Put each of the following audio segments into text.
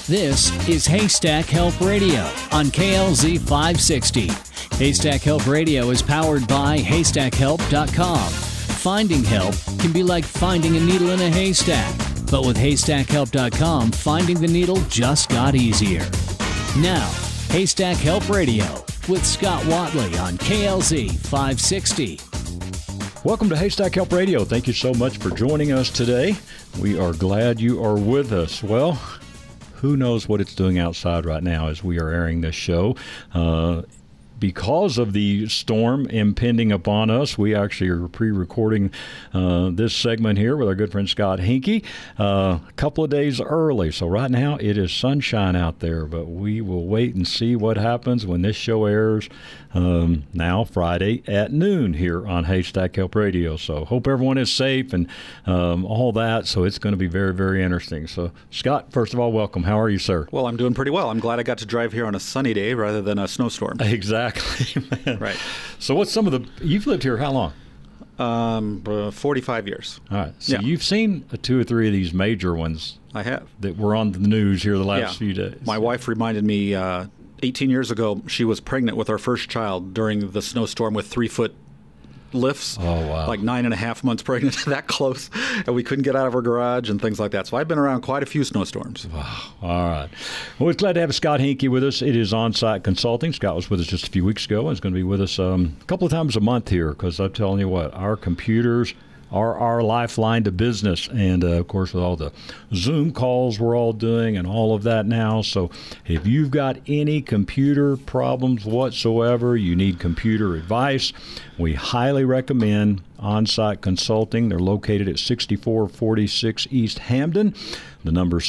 This is Haystack Help Radio on KLZ 560. Haystack Help Radio is powered by HaystackHelp.com. Finding help can be like finding a needle in a haystack, but with HaystackHelp.com, finding the needle just got easier. Now, Haystack Help Radio with Scott Watley on KLZ 560. Welcome to Haystack Help Radio. Thank you so much for joining us today. We are glad you are with us. Well, who knows what it's doing outside right now as we are airing this show. Because of the storm impending upon us, we actually are pre-recording this segment here with our good friend Scott Hinkey a couple of days early. So right now it is sunshine out there, but we will wait and see what happens when this show airs now Friday at noon here on Haystack Help Radio. So hope everyone is safe and all that. So it's going to be very, very interesting. So Scott, first of all, welcome. How are you, sir? Well, I'm doing pretty well. I'm glad I got to drive here on a sunny day rather than a snowstorm. Exactly. Right. So what's some of the, you've lived here how long? 45 years. All right. So yeah. You've seen two or three of these major ones. I have. That were on the news here the last few days. My wife reminded me 18 years ago, she was pregnant with our first child during the snowstorm with 3-foot lifts. Oh, wow. Like 9.5 months pregnant, that close. And we couldn't get out of our garage and things like that. So I've been around quite a few snowstorms. Wow. All right. Well, we're glad to have Scott Hinkey with us. It is On-Site Consulting. Scott was with us just a few weeks ago and is going to be with us a couple of times a month here because I'm telling you what, our computers are our lifeline to business. And, of course, with all the Zoom calls we're all doing and all of that now. So if you've got any computer problems whatsoever, you need computer advice, we highly recommend On-Site Consulting. They're located at 6446 East Hamden. The number is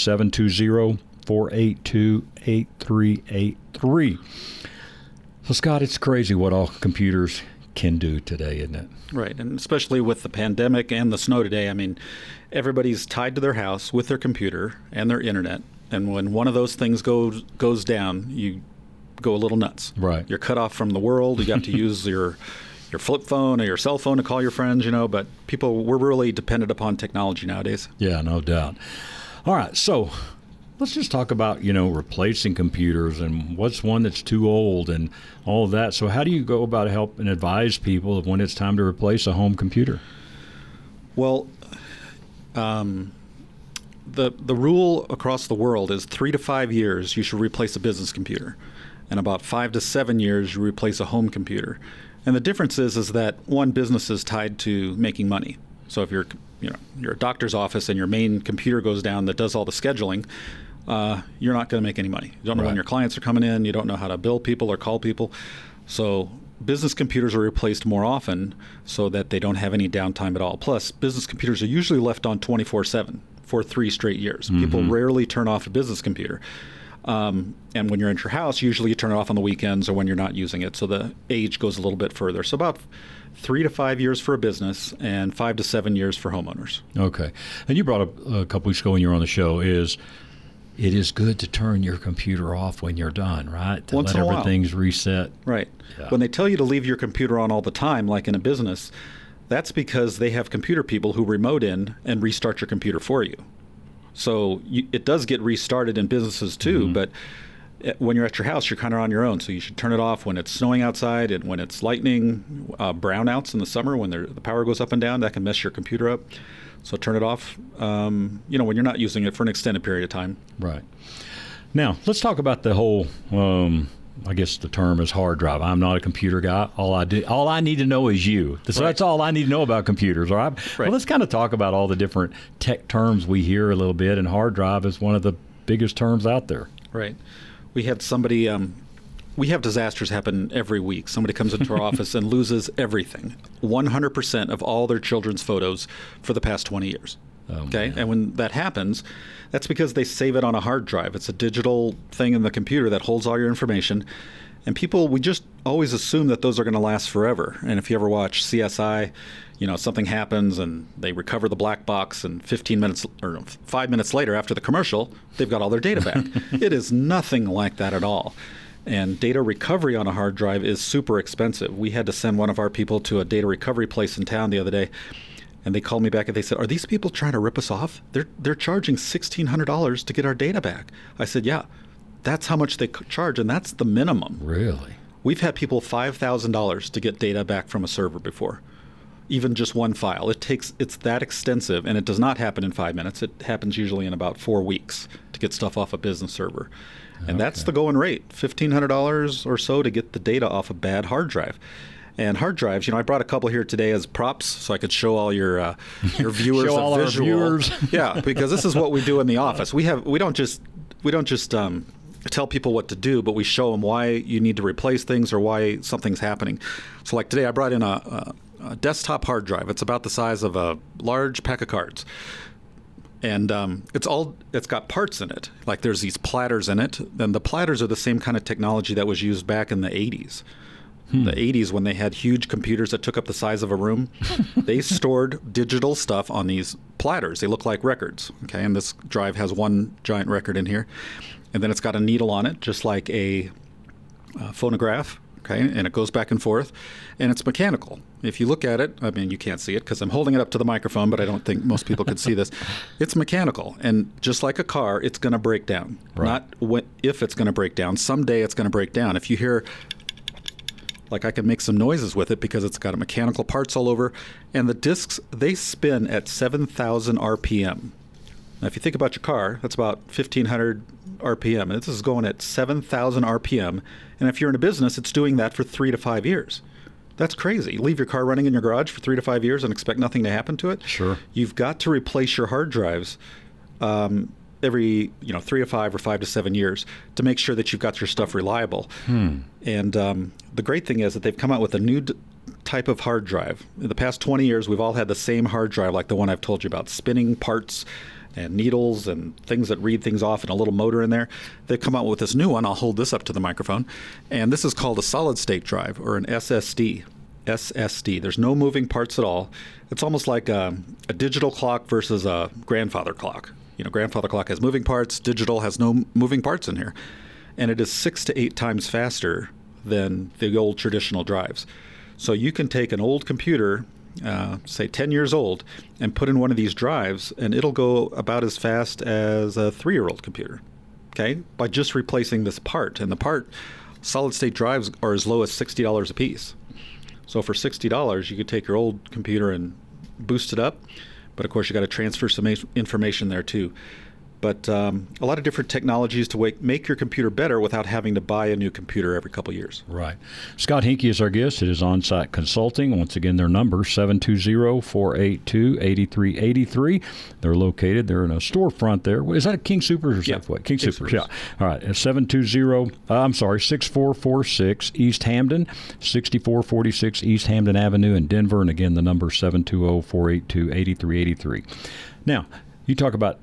720-482-8383. So, Scott, it's crazy what all computers can do today, isn't it? Right, and especially with the pandemic and the snow today, I mean, everybody's tied to their house with their computer and their internet, and when one of those things goes down, you go a little nuts. Right. You're cut off from the world. You have to use your flip phone or your cell phone to call your friends, but we're really dependent upon technology nowadays. Yeah, no doubt. All right, so let's just talk about, replacing computers and what's one that's too old and all of that. So how do you go about help and advise people of when it's time to replace a home computer? Well, the rule across the world is 3 to 5 years you should replace a business computer, and about 5 to 7 years you replace a home computer. And the difference is that one business is tied to making money. So if you're a doctor's office and your main computer goes down that does all the scheduling, you're not going to make any money. You don't know when your clients are coming in. You don't know how to bill people or call people. So business computers are replaced more often so that they don't have any downtime at all. Plus, business computers are usually left on 24/7 for 3 straight years. Mm-hmm. People rarely turn off a business computer. And when you're in your house, usually you turn it off on the weekends or when you're not using it. So the age goes a little bit further. So about 3 to 5 years for a business and 5 to 7 years for homeowners. Okay. And you brought up a couple weeks ago when you were on the show it is good to turn your computer off when you're done, right? To Once let in a while. everything's reset. Right. Yeah. When they tell you to leave your computer on all the time, like in a business, that's because they have computer people who remote in and restart your computer for you. So it does get restarted in businesses too, mm-hmm. but when you're at your house, you're kind of on your own. So you should turn it off when it's snowing outside and when it's lightning, brownouts in the summer when the power goes up and down. That can mess your computer up. So turn it off, when you're not using it for an extended period of time. Right. Now, let's talk about the whole, I guess the term is hard drive. I'm not a computer guy. All I need to know is you. So that's all I need to know about computers, all right? Well, let's kind of talk about all the different tech terms we hear a little bit, and hard drive is one of the biggest terms out there. Right. We had somebody... We have disasters happen every week. Somebody comes into our office and loses everything, 100% of all their children's photos for the past 20 years. Oh, okay, man. and when that happens, that's because they save it on a hard drive. It's a digital thing in the computer that holds all your information. And we just always assume that those are going to last forever. And if you ever watch CSI, something happens and they recover the black box, and 15 minutes or 5 minutes later after the commercial, they've got all their data back. It is nothing like that at all. And data recovery on a hard drive is super expensive. We had to send one of our people to a data recovery place in town the other day, And they called me back and they said, "Are these people trying to rip us off? They're charging $1,600 to get our data back." I said, "Yeah, that's how much they charge, and that's the minimum." Really? We've had people $5,000 to get data back from a server before, even just one file. It's that extensive, and it does not happen in 5 minutes. It happens usually in about 4 weeks to get stuff off a business server. And that's the going rate, $1,500 or so to get the data off a bad hard drive. And hard drives, I brought a couple here today as props so I could show all your viewers show a all visual. our viewers. Yeah, because this is what we do in the office. We don't just tell people what to do, but we show them why you need to replace things or why something's happening. So like today I brought in a desktop hard drive. It's about the size of a large pack of cards. And it's got parts in it. Like there's these platters in it. And the platters are the same kind of technology that was used back in the 80s. The 80s, when they had huge computers that took up the size of a room, they stored digital stuff on these platters. They look like records. Okay, and this drive has one giant record in here. And then it's got a needle on it, just like a phonograph. Okay, and it goes back and forth, and it's mechanical. If you look at it, I mean, you can't see it because I'm holding it up to the microphone, but I don't think most people could see this. It's mechanical, and just like a car, it's going to break down. Right. Not if it's going to break down. Someday it's going to break down. If you hear, like I can make some noises with it because it's got mechanical parts all over, and the discs, they spin at 7,000 RPM. Now, if you think about your car, that's about 1,500 RPM, and this is going at 7,000 RPM. And if you're in a business, it's doing that for 3 to 5 years. That's crazy. Leave your car running in your garage for 3 to 5 years and expect nothing to happen to it? Sure. You've got to replace your hard drives every 3 to 5 or 5 to 7 years to make sure that you've got your stuff reliable. And the great thing is that they've come out with a new type of hard drive. In the past 20 years, we've all had the same hard drive like the one I've told you about, spinning parts and needles and things that read things off and a little motor in there. They've come out with this new one. I'll hold this up to the microphone. And this is called a solid-state drive, or an SSD. SSD. There's no moving parts at all. It's almost like a digital clock versus a grandfather clock. Grandfather clock has moving parts. Digital has no moving parts in here. And it is 6 to 8 times faster than the old traditional drives. So you can take an old computer, say 10 years old, and put in one of these drives, and it'll go about as fast as a 3-year-old computer, okay, by just replacing this part. And the part, solid-state drives are as low as $60 a piece. So for $60, you could take your old computer and boost it up, but of course you got to transfer some information there too. But a lot of different technologies to make your computer better without having to buy a new computer every couple years. Right. Scott Hinke is our guest. It is On-Site Consulting. Once again, their number, 720-482-8383. They're located. They're in a storefront there. Is that a King Soopers or Safeway? King Soopers, yeah. All right. 6446 East Hampden, 6446 East Hampden Avenue in Denver. And again, the number 720-482-8383. Now, you talk about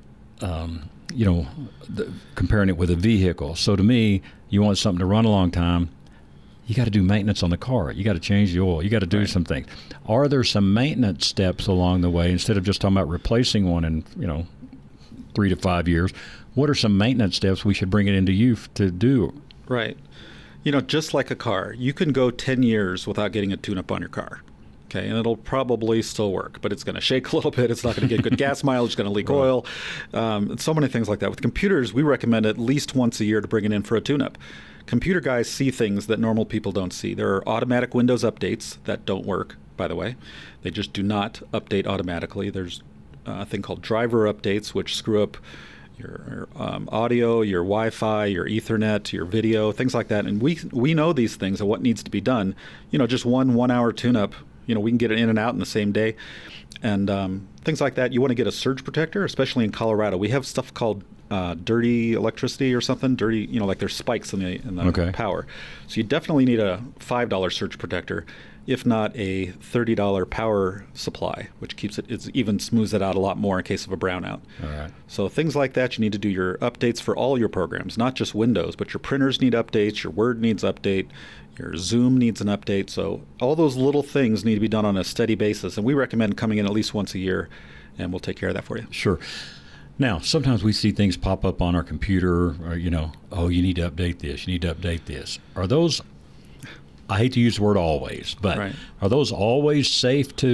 comparing it with a vehicle. So to me, you want something to run a long time, you got to do maintenance on the car. You got to change the oil. You got to do some things. Are there some maintenance steps along the way instead of just talking about replacing one in 3 to 5 years? What are some maintenance steps we should bring it into you to do? Right. Just like a car, you can go 10 years without getting a tune-up on your car. Okay, and it'll probably still work, but it's going to shake a little bit. It's not going to get good gas mileage. It's going to leak oil. So many things like that. With computers, we recommend at least once a year to bring it in for a tune-up. Computer guys see things that normal people don't see. There are automatic Windows updates that don't work, by the way. They just do not update automatically. There's a thing called driver updates, which screw up your audio, your Wi-Fi, your Ethernet, your video, things like that. And we know these things and what needs to be done. Just 1 hour tune-up. We can get it in and out in the same day. And things like that. You want to get a surge protector, especially in Colorado. We have stuff called dirty electricity or something. Dirty, like there's spikes in the power. So you definitely need a $5 surge protector, if not a $30 power supply, which keeps it even smooths it out a lot more in case of a brownout. All right. So things like that, you need to do your updates for all your programs, not just Windows, but your printers need updates, your Word needs update, your Zoom needs an update. So all those little things need to be done on a steady basis. And we recommend coming in at least once a year, and we'll take care of that for you. Sure. Now, sometimes we see things pop up on our computer, or, you need to update this, you need to update this. Are those, I hate to use the word always, but Are those always safe to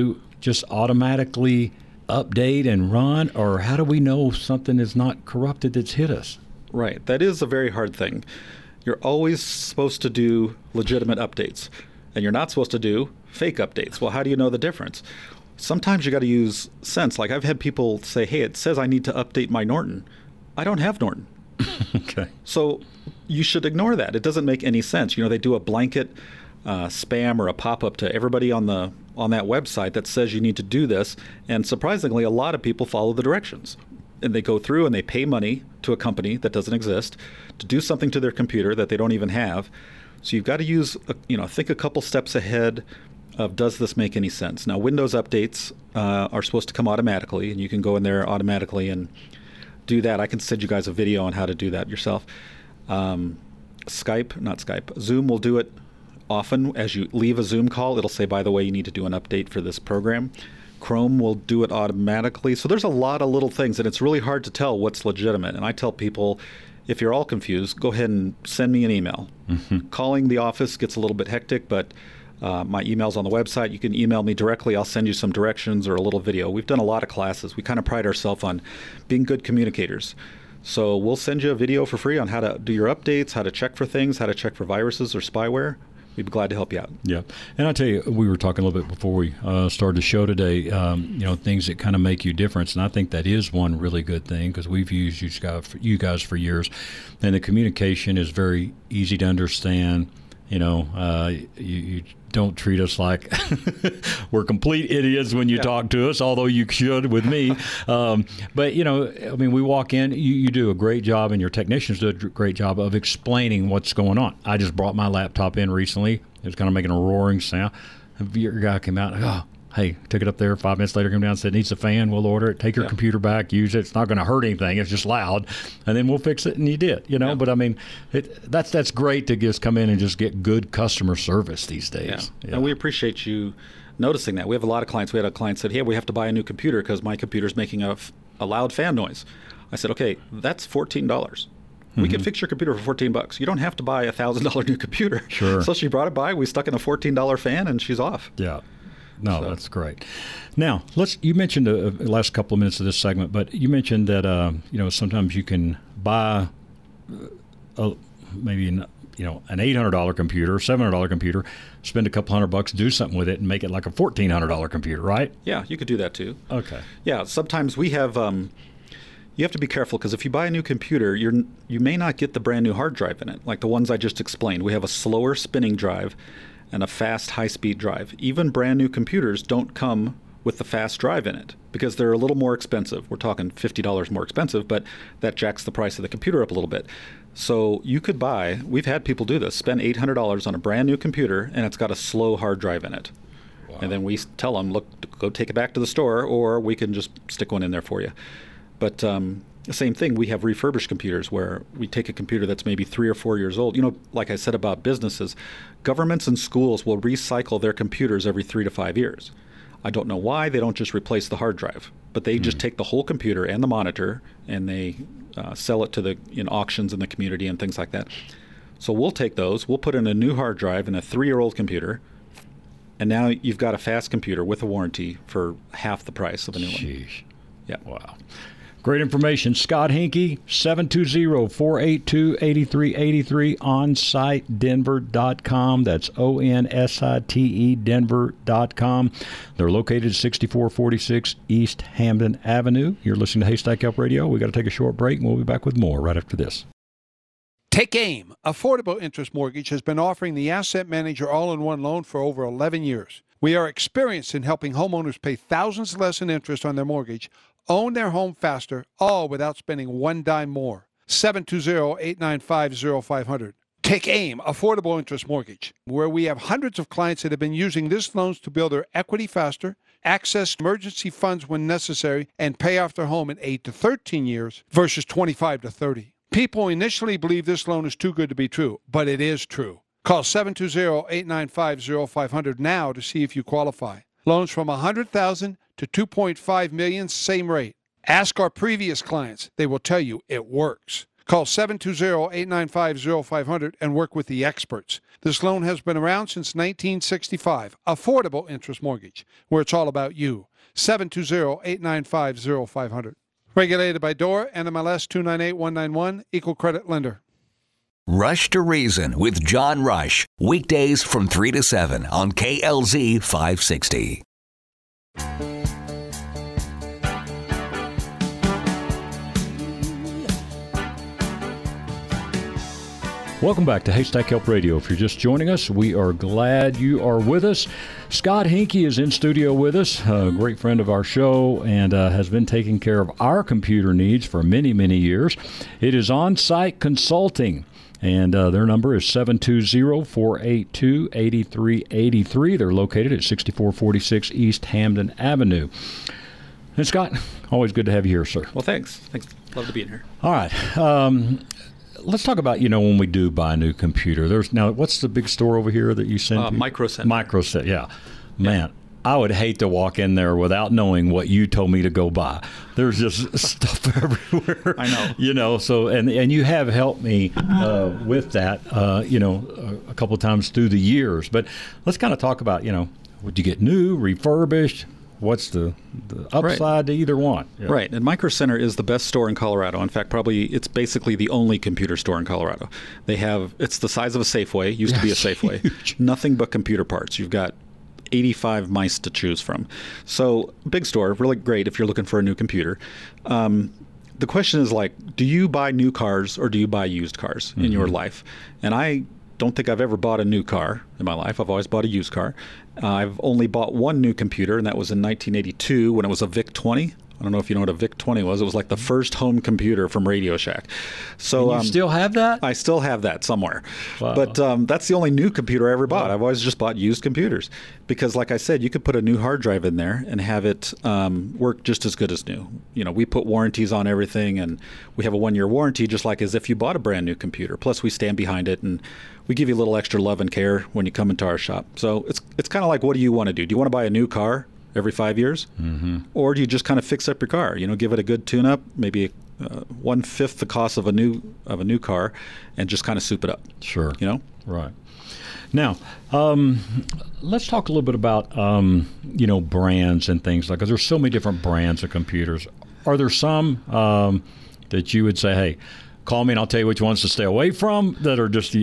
just automatically update and run, or how do we know something is not corrupted that's hit us? Right. That is a very hard thing. You're always supposed to do legitimate updates, and you're not supposed to do fake updates. Well, how do you know the difference? Sometimes you got to use sense. Like I've had people say, hey, it says I need to update my Norton. I don't have Norton. Okay. So you should ignore that. It doesn't make any sense. They do a blanket spam or a pop-up to everybody on that website that says you need to do this. And surprisingly, a lot of people follow the directions. And they go through and they pay money to a company that doesn't exist to do something to their computer that they don't even have. So you've got to use, think a couple steps ahead of, does this make any sense? Now, Windows updates are supposed to come automatically, and you can go in there automatically and do that. I can send you guys a video on how to do that yourself. Zoom will do it often. As you leave a Zoom call, it'll say, by the way, you need to do an update for this program. Chrome will do it automatically. So there's a lot of little things, and it's really hard to tell what's legitimate. And I tell people, if you're all confused, go ahead and send me an email. Mm-hmm. Calling the office gets a little bit hectic, but my email's on the website. You can email me directly. I'll send you some directions or a little video. We've done a lot of classes. We kind of pride ourselves on being good communicators. So we'll send you a video for free on how to do your updates, how to check for things, how to check for viruses or spyware. We'd be glad to help you out. Yeah. And I'll tell you, we were talking a little bit before we started the show today, things that kind of make you different. And I think that is one really good thing, because we've used you guys for years. And the communication is very easy to understand. You don't treat us like we're complete idiots when you talk to us, although you should with me. But, we walk in, you do a great job, and your technicians do a great job of explaining what's going on. I just brought my laptop in recently. It was kind of making a roaring sound. Your guy came out, hey, took it up there. 5 minutes later, came down and said, needs a fan. We'll order it. Take your computer back. Use it. It's not going to hurt anything. It's just loud. And then we'll fix it. And you did, But, that's great to just come in and just get good customer service these days. Yeah. And we appreciate you noticing that. We have a lot of clients. We had a client said, hey, we have to buy a new computer because my computer's making a loud fan noise. I said, okay, that's $14. Mm-hmm. We can fix your computer for $14. You don't have to buy a $1,000 new computer. Sure. So she brought it by. We stuck in a $14 fan, and she's off. Yeah. No, that's great. Now, you mentioned the last couple of minutes of this segment, but you mentioned that, sometimes you can buy maybe an $800 computer, $700 computer, spend a couple $100, do something with it, and make it like a $1,400 computer, right? Yeah, you could do that too. Okay. Yeah, sometimes we have, you have to be careful, because if you buy a new computer, you may not get the brand new hard drive in it, like the ones I just explained. We have a slower spinning drive and a fast high-speed drive. Even brand new computers don't come with the fast drive in it because they're a little more expensive. We're talking $50 more expensive, but that jacks the price of the computer up a little bit. So you could we've had people do this, spend $800 on a brand new computer, and it's got a slow hard drive in it. Wow. And then we tell them, look, go take it back to the store, or we can just stick one in there for you. But the same thing, we have refurbished computers where we take a computer that's maybe 3 or 4 years old. Like I said about businesses, governments and schools will recycle their computers every 3 to 5 years. I don't know why they don't just replace the hard drive, but they just take the whole computer and the monitor, and they sell it in auctions in the community and things like that. So we'll take those, we'll put in a new hard drive in a 3-year-old computer, and now you've got a fast computer with a warranty for half the price of a new one. Sheesh. Yeah. Wow. Great information. Scott Hinkie, 720-482-8383, onsitedenver.com. That's ONSITE Denver.com. They're located at 6446 East Hamden Avenue. You're listening to Haystack Help Radio. We got to take a short break, and we'll be back with more right after this. Take AIM. Affordable Interest Mortgage has been offering the Asset Manager all-in-one loan for over 11 years. We are experienced in helping homeowners pay thousands less in interest on their mortgage, own their home faster, all without spending one dime more. 720-895-0500. Take AIM, Affordable Interest Mortgage, where we have hundreds of clients that have been using this loans to build their equity faster, access emergency funds when necessary, and pay off their home in 8 to 13 years versus 25 to 30. People initially believe this loan is too good to be true, but it is true. Call 720-895-0500 now to see if you qualify. Loans from $100,000 to $2.5 million, same rate. Ask our previous clients. They will tell you it works. Call 720-895-0500 and work with the experts. This loan has been around since 1965. Affordable interest mortgage, where it's all about you. 720-895-0500. Regulated by DORA, NMLS 298191, Equal Credit Lender. Rush to Reason with John Rush. Weekdays from 3 to 7 on KLZ 560. Welcome back to Haystack Help Radio. If you're just joining us, we are glad you are with us. Scott Hinkie is in studio with us, a great friend of our show, and has been taking care of our computer needs for many, many years. It is On-Site Consulting, and their number is 720-482-8383. They're located at 6446 East Hamden Avenue. And Scott, always good to have you here, sir. Well, thanks. Love to be in here. All right. Let's talk about, when we do buy a new computer. Now, what's the big store over here that you send? Micro Center. Micro Center, yeah. Man, I would hate to walk in there without knowing what you told me to go buy. There's just stuff everywhere. I know. So, and you have helped me with that, a couple of times through the years. But let's kind of talk about, would you get new, refurbished? What's the upside to either one? Yeah. Right. And Micro Center is the best store in Colorado. In fact, probably it's basically the only computer store in Colorado. It's the size of a Safeway, used to be a Safeway. Huge. Nothing but computer parts. You've got 85 mice to choose from. So big store, really great if you're looking for a new computer. The question is do you buy new cars or do you buy used cars in your life? And I don't think I've ever bought a new car in my life. I've always bought a used car. I've only bought one new computer, and that was in 1982 when it was a VIC-20. I don't know if you know what a VIC-20 was. It was like the first home computer from Radio Shack. So and you still have that? I still have that somewhere. Wow. But that's the only new computer I ever bought. I've always just bought used computers because, like I said, you could put a new hard drive in there and have it work just as good as new. We put warranties on everything, and we have a 1-year warranty just like as if you bought a brand new computer. Plus, we stand behind it, and we give you a little extra love and care when you come into our shop. So it's kind of like, what do you want to do? Do you want to buy a new car every 5 years? Mm-hmm. Or do you just kind of fix up your car? Give it a good tune-up, maybe 1/5 the cost of a new car, and just kind of soup it up. Sure. Right. Now, let's talk a little bit about brands and things like that. There's so many different brands of computers. Are there some that you would say, hey, call me and I'll tell you which ones to stay away from that are just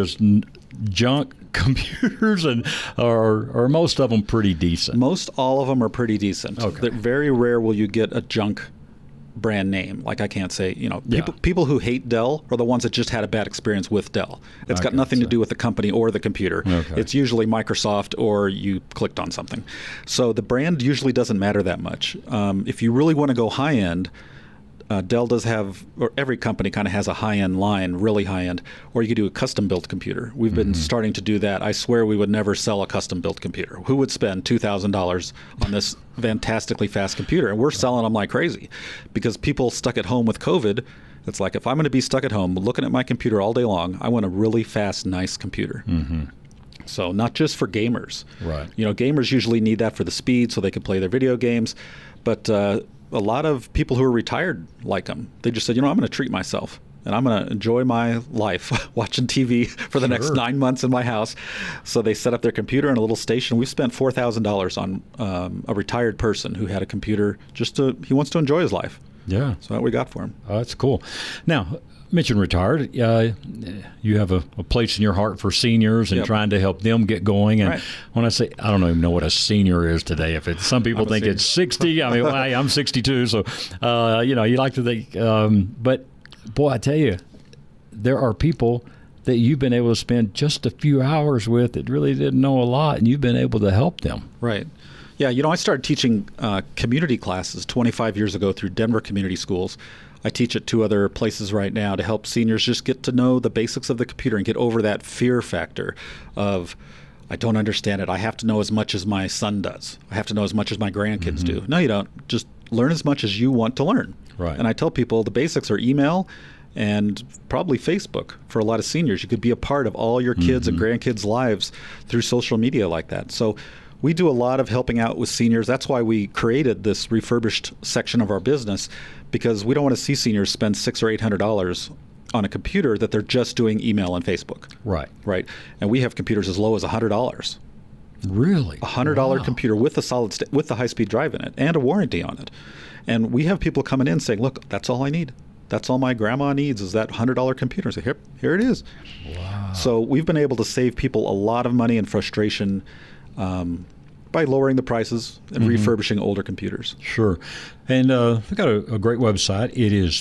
junk computers, and are most of them pretty decent? Most all of them are pretty decent. Okay. Very rare will you get a junk brand name. Like I can't say, people who hate Dell are the ones that just had a bad experience with Dell. It's got nothing to do with the company or the computer. Okay. It's usually Microsoft or you clicked on something. So the brand usually doesn't matter that much. If you really want to go high end, Dell does have, or every company kind of has a high-end line, really high-end, or you could do a custom-built computer. We've been starting to do that. I swear we would never sell a custom-built computer. Who would spend $2,000 on this fantastically fast computer? And we're selling them like crazy because people stuck at home with COVID, it's like, if I'm going to be stuck at home looking at my computer all day long, I want a really fast, nice computer. Mm-hmm. So not just for gamers. Right. Gamers usually need that for the speed so they can play their video games, but a lot of people who are retired like them. They just said, I'm going to treat myself and I'm going to enjoy my life watching TV for the next 9 months in my house. So they set up their computer in a little station. We've spent $4,000 on a retired person who had a computer he wants to enjoy his life. Yeah. So that we got for him. That's cool. Now, mentioned retired. You have a place in your heart for seniors and trying to help them get going. And when I say, I don't even know what a senior is today. If it's some people think it's 60. I mean, I'm 62, so you like to think. But boy, I tell you, there are people that you've been able to spend just a few hours with that really didn't know a lot, and you've been able to help them. Right. Yeah. I started teaching community classes 25 years ago through Denver Community Schools. I teach at 2 other places right now to help seniors just get to know the basics of the computer and get over that fear factor of, I don't understand it. I have to know as much as my son does. I have to know as much as my grandkids do. No, you don't. Just learn as much as you want to learn. Right. And I tell people the basics are email and probably Facebook for a lot of seniors. You could be a part of all your kids and grandkids' lives through social media like that. So we do a lot of helping out with seniors. That's why we created this refurbished section of our business, because we don't want to see seniors spend $600 or $800 on a computer that they're just doing email and Facebook. Right. Right. And we have computers as low as $100. Really? $100 computer with a with the high-speed drive in it and a warranty on it. And we have people coming in saying, look, that's all I need. That's all my grandma needs is that $100 computer. So here it is. Wow. So we've been able to save people a lot of money and frustration by lowering the prices and refurbishing older computers. Sure. And we've got a great website. It is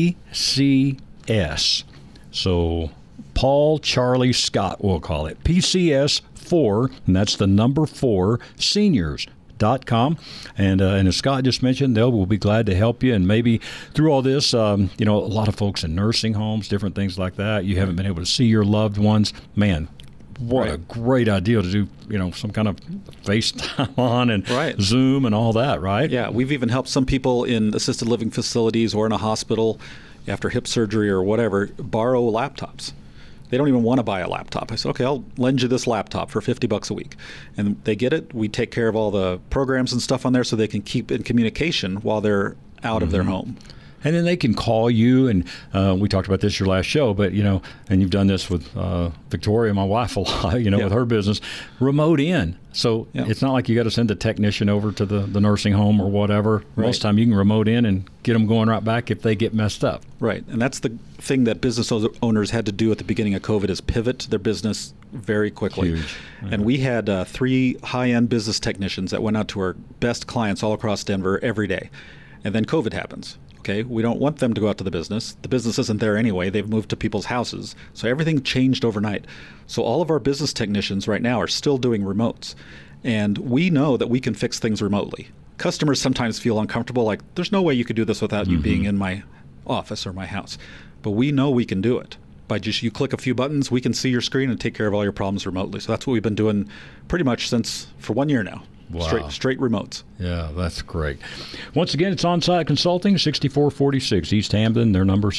PCS. So Paul Charlie Scott, we'll call it. PCS4, and that's the number 4, seniors.com. And as Scott just mentioned, they will be glad to help you. And maybe through all this, a lot of folks in nursing homes, different things like that, you haven't been able to see your loved ones. Man, what a great idea to do, some kind of FaceTime on and Zoom and all that, right? Yeah, we've even helped some people in assisted living facilities or in a hospital after hip surgery or whatever borrow laptops. They don't even want to buy a laptop. I said, okay, I'll lend you this laptop for $50 a week. And they get it. We take care of all the programs and stuff on there so they can keep in communication while they're out of their home. And then they can call you, and we talked about this your last show, but, and you've done this with Victoria, my wife, a lot, with her business, remote in. So it's not like you got to send a technician over to the nursing home or whatever. Right. Most of the time you can remote in and get them going right back if they get messed up. Right. And that's the thing that business owners had to do at the beginning of COVID is pivot their business very quickly. Huge. Yeah. And we had 3 high-end business technicians that went out to our best clients all across Denver every day. And then COVID happens. Okay, we don't want them to go out to the business. The business isn't there anyway. They've moved to people's houses. So everything changed overnight. So all of our business technicians right now are still doing remotes. And we know that we can fix things remotely. Customers sometimes feel uncomfortable, like there's no way you could do this without you being in my office or my house. But we know we can do it. By just you click a few buttons, we can see your screen and take care of all your problems remotely. So that's what we've been doing pretty much for 1 year now. Wow. Straight remotes. Yeah, that's great. Once again, it's On-Site Consulting, 6446 East Hampton. Their number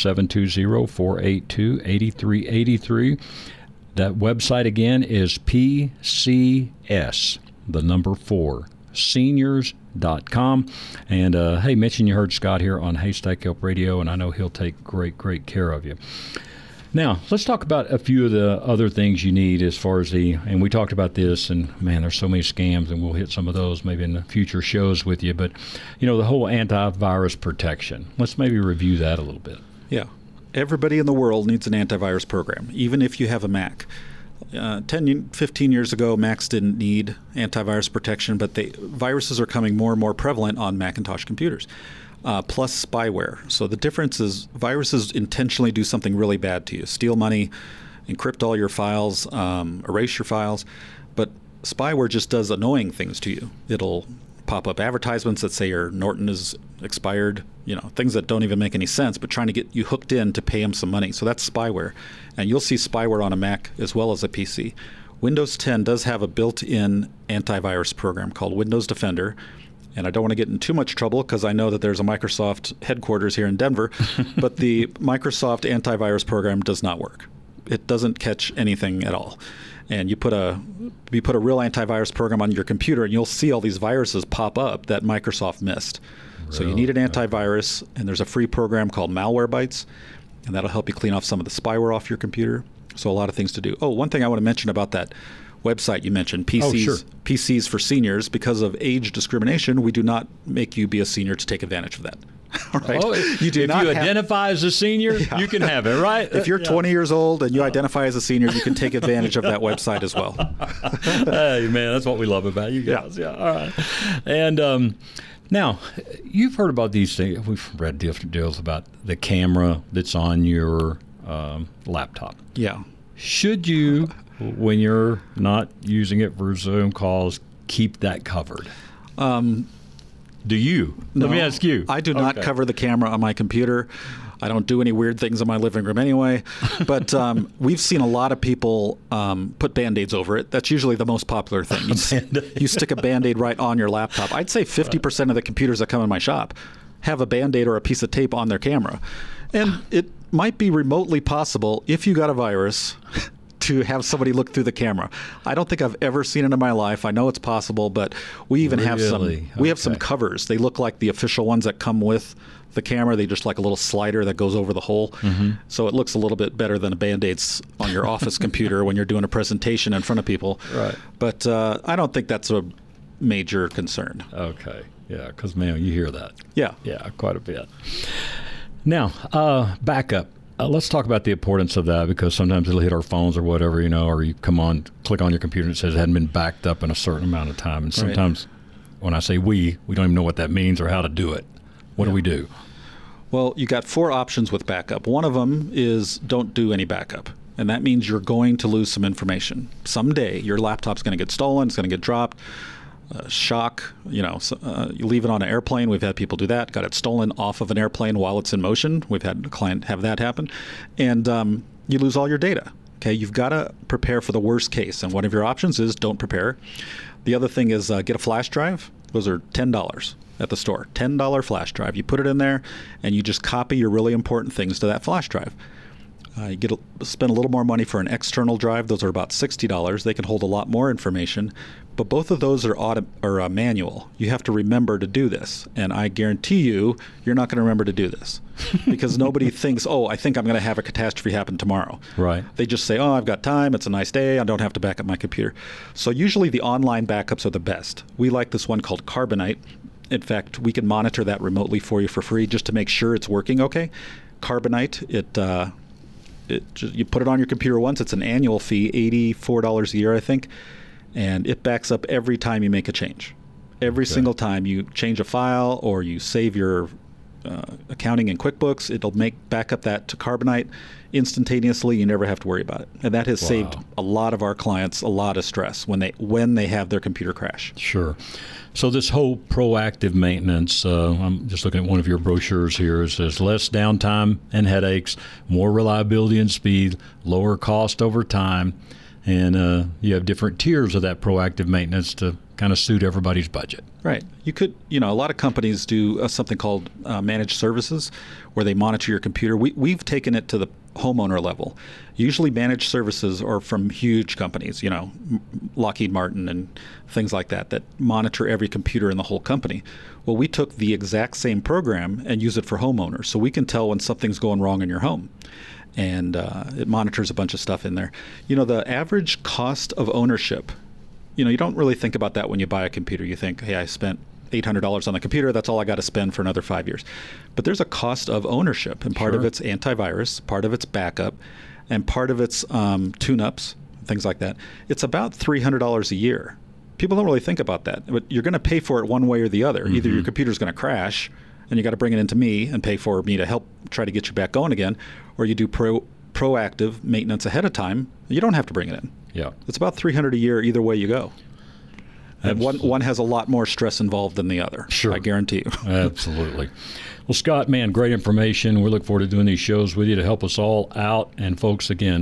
720-482-8383. That website again is PCS, the number 4, seniors.com. And hey, mention you heard Scott here on Haystack Help Radio, and I know he'll take great care of you. Now, let's talk about a few of the other things you need as far as and we talked about this, and man, there's so many scams, and we'll hit some of those maybe in the future shows with you, but, the whole antivirus protection. Let's maybe review that a little bit. Yeah. Everybody in the world needs an antivirus program, even if you have a Mac. 10, 15 years ago, Macs didn't need antivirus protection, but viruses are coming more and more prevalent on Macintosh computers. Plus spyware. So the difference is viruses intentionally do something really bad to you. Steal money, encrypt all your files, erase your files. But spyware just does annoying things to you. It'll pop up advertisements that say your Norton is expired, things that don't even make any sense, but trying to get you hooked in to pay them some money. So that's spyware. And you'll see spyware on a Mac as well as a PC. Windows 10 does have a built-in antivirus program called Windows Defender. And I don't want to get in too much trouble because I know that there's a Microsoft headquarters here in Denver, but the Microsoft antivirus program does not work. It doesn't catch anything at all. And you put a real antivirus program on your computer, and you'll see all these viruses pop up that Microsoft missed. Really? So you need an antivirus, and there's a free program called Malwarebytes, and that'll help you clean off some of the spyware off your computer. So a lot of things to do. Oh, one thing I want to mention about that website you mentioned, PCs for seniors, because of age discrimination, we do not make you be a senior to take advantage of that. Right? Oh, if you identify as a senior, you can have it, right? If you're 20 years old and you identify as a senior, you can take advantage of that website as well. Hey, man, that's what we love about you guys. Yeah. All right. And now, you've heard about these things. We've read different deals about the camera that's on your laptop. Yeah. Should you, when you're not using it for Zoom calls, keep that covered? Do you? No, Let me ask you. I do not cover the camera on my computer. I don't do any weird things in my living room anyway. But we've seen a lot of people put Band-Aids over it. That's usually the most popular thing. You stick a Band-Aid right on your laptop. I'd say 50% of the computers that come in my shop have a Band-Aid or a piece of tape on their camera. And it might be remotely possible, if you got a virus, to have somebody look through the camera. I don't think I've ever seen it in my life. I know it's possible, but we even have some covers. They look like the official ones that come with the camera. They just like a little slider that goes over the hole. So it looks a little bit better than a Band-Aids on your office computer when you're doing a presentation in front of people. Right. But I don't think that's a major concern. Okay. Yeah, because, man, you hear that. Yeah. Yeah, quite a bit. Now, backup. Let's talk about the importance of that, because sometimes it'll hit our phones or whatever, or you click on your computer and it says it hadn't been backed up in a certain amount of time. And sometimes when I say we don't even know what that means or how to do it. What do we do? Well, you got 4 options with backup. One of them is don't do any backup. And that means you're going to lose some information. Someday your laptop's going to get stolen, it's going to get dropped. Shock, you leave it on an airplane. We've had people do that, got it stolen off of an airplane while it's in motion. We've had a client have that happen. And you lose all your data. Okay, you've got to prepare for the worst case. And one of your options is don't prepare. The other thing is get a flash drive. Those are $10 at the store. $10 flash drive. You put it in there and you just copy your really important things to that flash drive. You spend a little more money for an external drive. Those are about $60. They can hold a lot more information, but both of those are manual. You have to remember to do this, and I guarantee you're not going to remember to do this because nobody thinks, I think I'm going to have a catastrophe happen tomorrow. Right. They just say, I've got time. It's a nice day. I don't have to back up my computer. So usually the online backups are the best. We like this one called Carbonite. In fact, we can monitor that remotely for you for free just to make sure it's working okay. Carbonite, you put it on your computer once. It's an annual fee, $84 a year, I think, and it backs up every time you make a change. Every single time you change a file or you save your accounting in QuickBooks, it'll back up that to Carbonite instantaneously. You never have to worry about it, and that has saved a lot of our clients a lot of stress when they have their computer crash. Sure. So this whole proactive maintenance, I'm just looking at one of your brochures here. It says less downtime and headaches, more reliability and speed, lower cost over time, and you have different tiers of that proactive maintenance to kind of suit everybody's budget. Right. You could, a lot of companies do something called managed services where they monitor your computer. We've taken it to the homeowner level. Usually managed services are from huge companies, Lockheed Martin and things like that monitor every computer in the whole company. Well, we took the exact same program and use it for homeowners. So we can tell when something's going wrong in your home. And it monitors a bunch of stuff in there. The average cost of ownership, you don't really think about that when you buy a computer. You think, hey, I spent $800 on the computer. That's all I got to spend for another 5 years. But there's a cost of ownership, and part of it's antivirus, part of it's backup, and part of it's tune-ups, things like that. It's about $300 a year. People don't really think about that, but you're going to pay for it one way or the other. Either your computer's going to crash, and you got to bring it into me and pay for me to help try to get you back going again, or you do proactive maintenance ahead of time. You don't have to bring it in. Yeah, it's about $300 a year either way you go. And one has a lot more stress involved than the other. Sure. I guarantee you. Absolutely. Well, Scott, man, great information. We look forward to doing these shows with you to help us all out. And folks, again,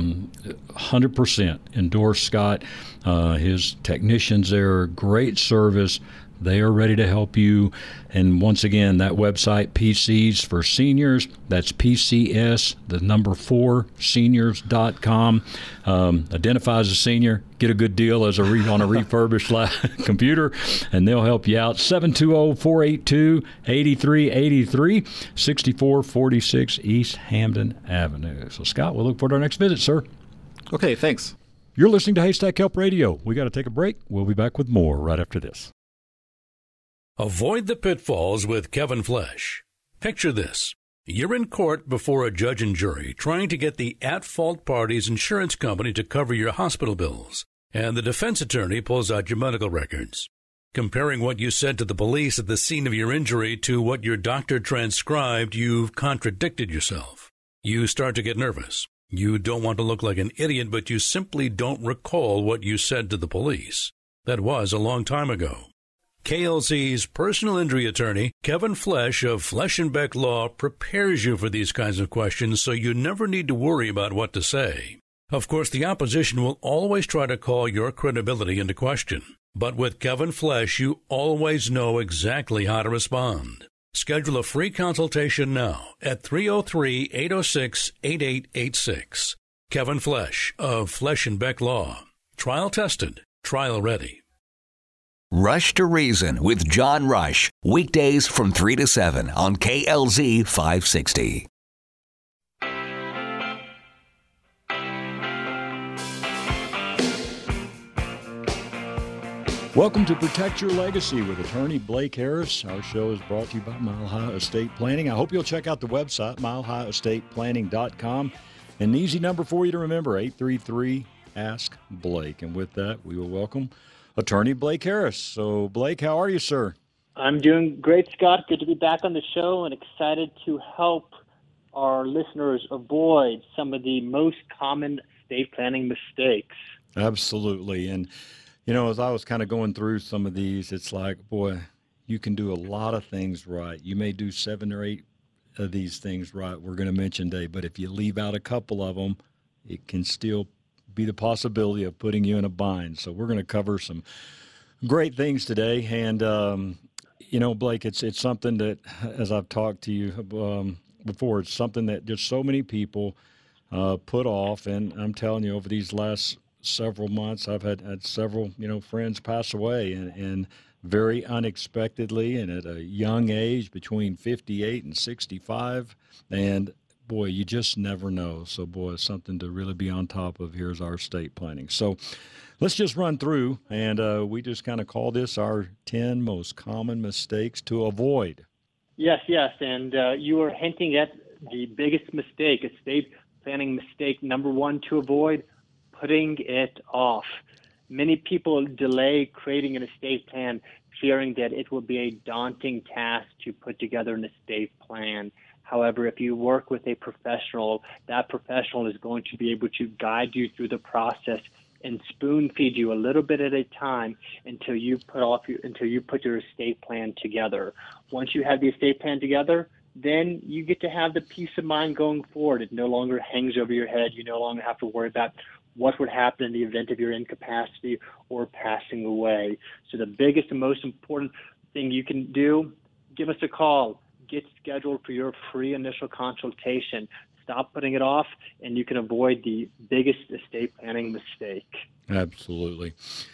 100% endorse Scott. His technicians there, great service. They are ready to help you. And once again, that website, PCs for Seniors, that's PCS, the number 4, seniors.com. Identify as a senior, get a good deal on a refurbished computer, and they'll help you out. 720-482-8383, 6446 East Hampden Avenue. So, Scott, we'll look forward to our next visit, sir. Okay, thanks. You're listening to Haystack Help Radio. We got to take a break. We'll be back with more right after this. Avoid the pitfalls with Kevin Flesh. Picture this. You're in court before a judge and jury trying to get the at-fault party's insurance company to cover your hospital bills, and the defense attorney pulls out your medical records. Comparing what you said to the police at the scene of your injury to what your doctor transcribed, you've contradicted yourself. You start to get nervous. You don't want to look like an idiot, but you simply don't recall what you said to the police. That was a long time ago. KLZ's personal injury attorney, Kevin Flesh of Flesh & Beck Law, prepares you for these kinds of questions so you never need to worry about what to say. Of course, the opposition will always try to call your credibility into question. But with Kevin Flesh, you always know exactly how to respond. Schedule a free consultation now at 303-806-8886. Kevin Flesh of Flesh and Beck Law. Trial tested, trial ready. Rush to Reason with John Rush. Weekdays from 3 to 7 on KLZ 560. Welcome to Protect Your Legacy with attorney Blake Harris. Our show is brought to you by Mile High Estate Planning. I hope you'll check out the website, milehighestateplanning.com. An easy number for you to remember, 833-ASK-BLAKE. And with that, we will welcome attorney Blake Harris. So, Blake, how are you, sir? I'm doing great, Scott. Good to be back on the show and excited to help our listeners avoid some of the most common estate planning mistakes. Absolutely. And you know, as I was kind of going through some of these, it's like, boy, you can do a lot of things right. You may do 7 or 8 of these things right we're going to mention today, but if you leave out a couple of them, it can still be the possibility of putting you in a bind. So we're going to cover some great things today. And, you know, Blake, it's something that, as I've talked to you before, it's something that just so many people put off. And I'm telling you, over these last several months, I've had several, you know, friends pass away and very unexpectedly and at a young age, between 58 and 65. And boy, you just never know. So boy, it's something to really be on top of. Here's our estate planning. So let's just run through, and we just kind of call this our 10 most common mistakes to avoid. Yes. And you are hinting at the biggest mistake, estate planning mistake number 1 to avoid: putting it off. Many people delay creating an estate plan, fearing that it will be a daunting task to put together an estate plan. However, if you work with a professional, that professional is going to be able to guide you through the process and spoon feed you a little bit at a time until you put your estate plan together. Once you have the estate plan together, then you get to have the peace of mind going forward. It no longer hangs over your head. You no longer have to worry about what would happen in the event of your incapacity or passing away. So the biggest and most important thing you can do, give us a call. Get scheduled for your free initial consultation. Stop putting it off, and you can avoid the biggest estate planning mistake. Absolutely.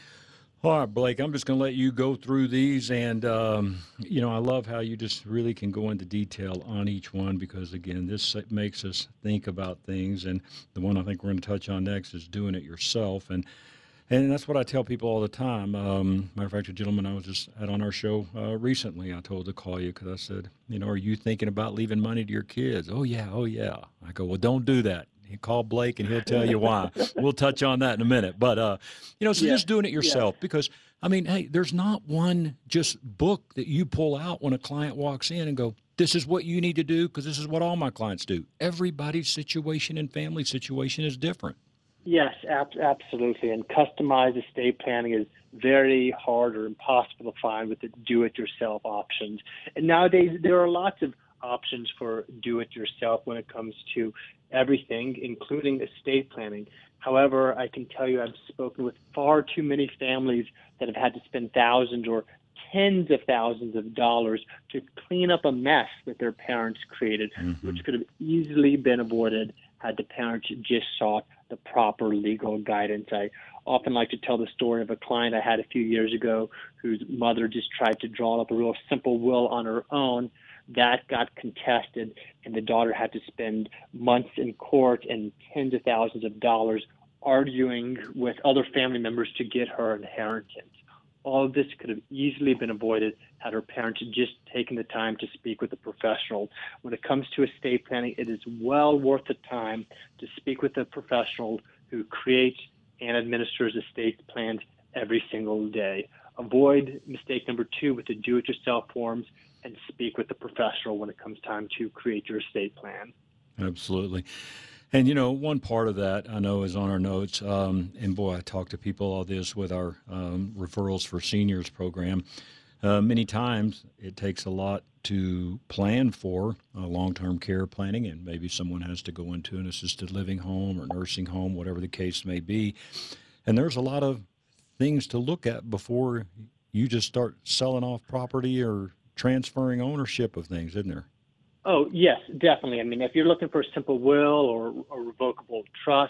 All right, Blake, I'm just going to let you go through these. And, you know, I love how you just really can go into detail on each one because, again, this makes us think about things. And the one I think we're going to touch on next is doing it yourself. And that's what I tell people all the time. Matter of fact, a gentleman I was just had on our show recently, I told to call you because I said, you know, are you thinking about leaving money to your kids? Oh, yeah. I go, well, don't do that. You call Blake and he'll tell you why. We'll touch on that in a minute. But, you know, so just doing it yourself because, I mean, hey, there's not one just book that you pull out when a client walks in and go, this is what you need to do because this is what all my clients do. Everybody's situation and family situation is different. Yes, absolutely. And customized estate planning is very hard or impossible to find with the do-it-yourself options. And nowadays, there are lots of options for do-it-yourself when it comes to everything, including estate planning. However, I can tell you I've spoken with far too many families that have had to spend thousands or tens of thousands of dollars to clean up a mess that their parents created, which could have easily been avoided had the parents just sought the proper legal guidance. I often like to tell the story of a client I had a few years ago whose mother just tried to draw up a real simple will on her own. That got contested, and the daughter had to spend months in court and tens of thousands of dollars arguing with other family members to get her inheritance. All of this could have easily been avoided had her parents just taken the time to speak with a professional. When it comes to estate planning, it is well worth the time to speak with a professional who creates and administers estate plans every single day. Avoid mistake number 2 with the do-it-yourself forms and speak with a professional when it comes time to create your estate plan. Absolutely. And, you know, one part of that I know is on our notes. And, boy, I talk to people all this with our referrals for seniors program. Many times it takes a lot to plan for long-term care planning, and maybe someone has to go into an assisted living home or nursing home, whatever the case may be. And there's a lot of things to look at before you just start selling off property or transferring ownership of things, isn't there? Oh, yes, definitely. I mean, if you're looking for a simple will or a revocable trust,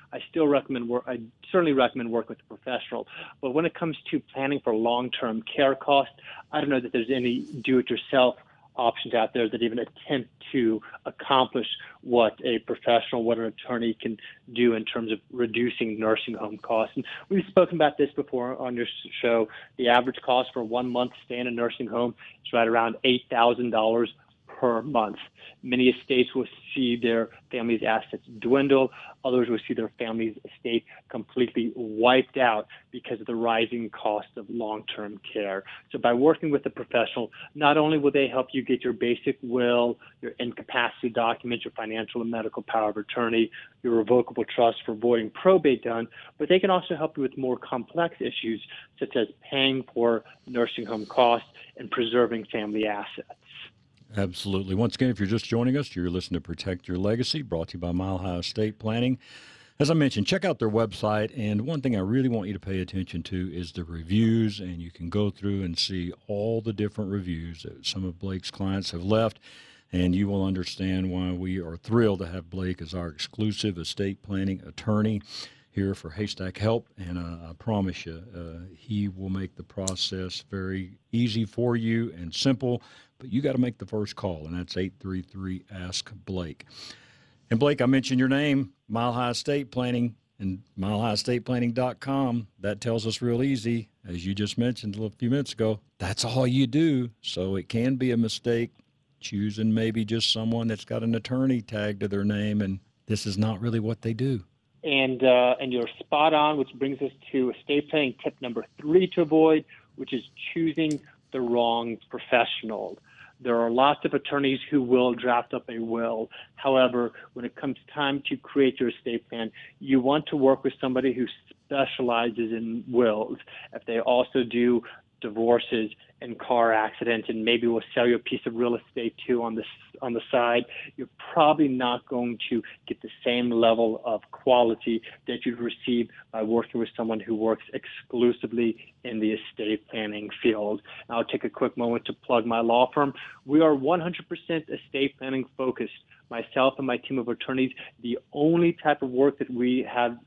I certainly recommend working with a professional. But when it comes to planning for long-term care costs, I don't know that there's any do-it-yourself options out there that even attempt to accomplish what a professional, what an attorney can do in terms of reducing nursing home costs. And we've spoken about this before on your show. The average cost for a 1 month stay in a nursing home is right around $8,000 per month. Many estates will see their family's assets dwindle. Others will see their family's estate completely wiped out because of the rising cost of long-term care. So by working with a professional, not only will they help you get your basic will, your incapacity documents, your financial and medical power of attorney, your revocable trust for voiding probate done, but they can also help you with more complex issues such as paying for nursing home costs and preserving family assets. Absolutely. Once again, if you're just joining us, you're listening to Protect Your Legacy, brought to you by Mile High Estate Planning. As I mentioned, check out their website, and one thing I really want you to pay attention to is the reviews, and you can go through and see all the different reviews that some of Blake's clients have left, and you will understand why we are thrilled to have Blake as our exclusive estate planning attorney here for Haystack Help, and I promise you, he will make the process very easy for you and simple, but you got to make the first call, and that's 833-ASK-BLAKE. And Blake, I mentioned your name, Mile High Estate Planning, and milehighestate.planning.com. That tells us real easy, as you just mentioned a few minutes ago, that's all you do, so it can be a mistake choosing maybe just someone that's got an attorney tagged to their name, and this is not really what they do. And you're spot on, which brings us to estate planning tip number 3 to avoid, which is choosing the wrong professional. There are lots of attorneys who will draft up a will. However, when it comes time to create your estate plan, you want to work with somebody who specializes in wills. If they also do divorces and car accidents, and maybe will sell you a piece of real estate too on the side, you're probably not going to get the same level of quality that you'd receive by working with someone who works exclusively in the estate planning field. I'll take a quick moment to plug my law firm. We are 100% estate planning focused. Myself and my team of attorneys, the only type of work that we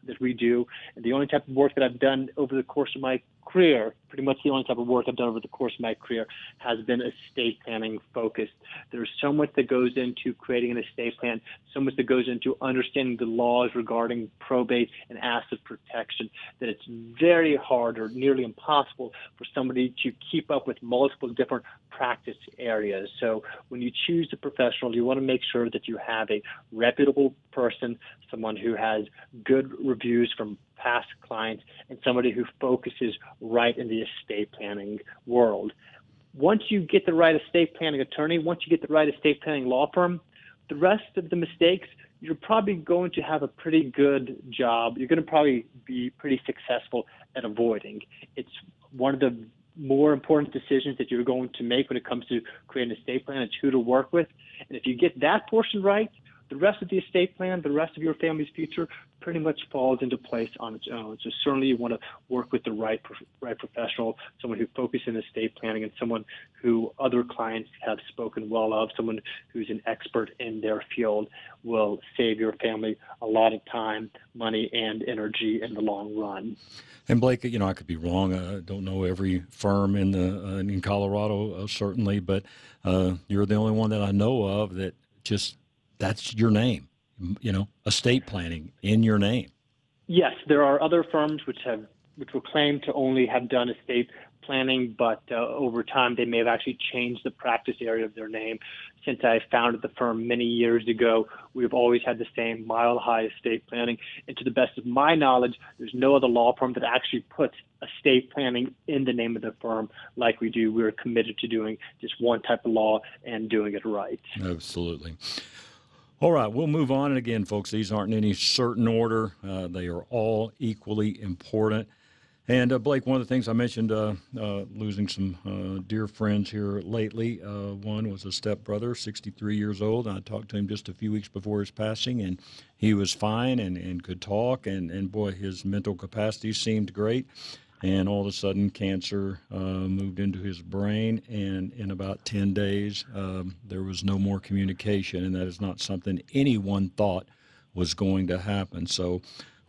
do, and the only type of work that I've done over the course of my career, pretty much the only type of work I've done over the course of my career, has been estate planning focused. There's so much that goes into creating an estate plan, so much that goes into understanding the laws regarding probate and asset protection, that it's very hard or nearly impossible for somebody to keep up with multiple different practice areas. So when you choose a professional, you want to make sure that you have a reputable person, someone who has good reviews from past clients, and somebody who focuses right in the estate planning world. Once you get the right estate planning attorney, once you get the right estate planning law firm, the rest of the mistakes, you're probably going to have a pretty good job. You're going to probably be pretty successful at avoiding. It's one of the more important decisions that you're going to make when it comes to creating an estate plan. It's who to work with. And if you get that portion right, the rest of the estate plan, the rest of your family's future pretty much falls into place on its own. So certainly you want to work with the right professional, someone who focuses in estate planning, and someone who other clients have spoken well of, someone who's an expert in their field, will save your family a lot of time, money, and energy in the long run. And Blake, I could be wrong. I don't know every firm in Colorado, certainly, but you're the only one that I know of that that's your name, estate planning in your name. Yes, there are other firms which will claim to only have done estate planning, but over time they may have actually changed the practice area of their name. Since I founded the firm many years ago, we've always had the same Mile High Estate Planning. And to the best of my knowledge, there's no other law firm that actually puts estate planning in the name of the firm like we do. We're committed to doing just one type of law and doing it right. Absolutely. All right, we'll move on. And again, folks, these aren't in any certain order. They are all equally important. And Blake, one of the things I mentioned, losing some dear friends here lately. One was a stepbrother, 63 years old. I talked to him just a few weeks before his passing, and he was fine and could talk. And boy, his mental capacity seemed great. And all of a sudden, cancer moved into his brain, and in about 10 days, there was no more communication, and that is not something anyone thought was going to happen. So